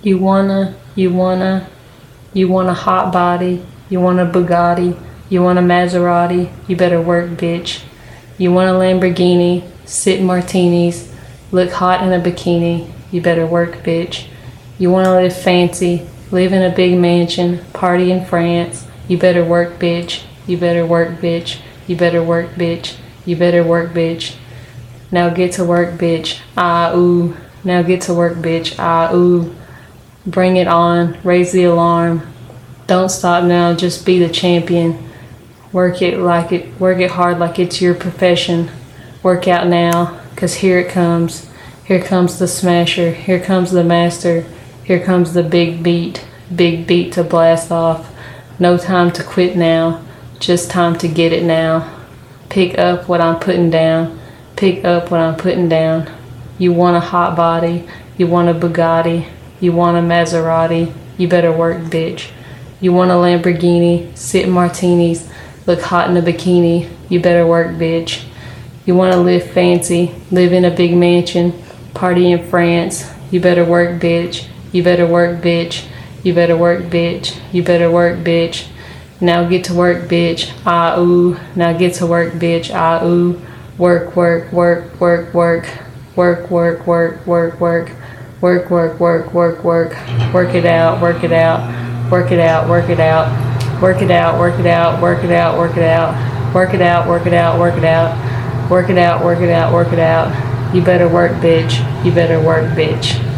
You want a hot body, you want a Bugatti, you want a Maserati, you better work, bitch. You want a Lamborghini, sip martinis, look hot in a bikini, you better work, bitch. You want to live fancy, live in a big mansion, party in France, you better work, bitch. You better work, bitch. You better work, bitch. You better work, bitch. Now get to work, bitch. Ah, ooh. Now get to work, bitch. Ah, ooh. Bring it on. Raise the alarm. Don't stop now. Just be the champion. Work it hard like it's your profession. Work out now, 'cause here it comes. Here comes the smasher. Here comes the master. Here comes the big beat to blast off. No time to quit now. Just time to get it now. Pick up what I'm putting down. Pick up what I'm putting down. You want a hot body. You want a Bugatti. You want a Maserati. You better work, bitch. You want a Lamborghini. Sip martinis. Look hot in a bikini. You better work, bitch. You want to live fancy. Live in a big mansion. Party in France. You better work, bitch. You better work, bitch. You better work, bitch. You better work, bitch. Now get to work, bitch. Ah, ooh. Now get to work, bitch. Ah, ooh. Work, work, work, work, work. Work, work, work, work, work. Work, work, work, work, work. Work it out, work it out. Work it out, work it out. Work it out, work it out, work it out, work it out. Work it out, work it out, work it out. Work it out, work it out, work it out. You better work, bitch. You better work, bitch.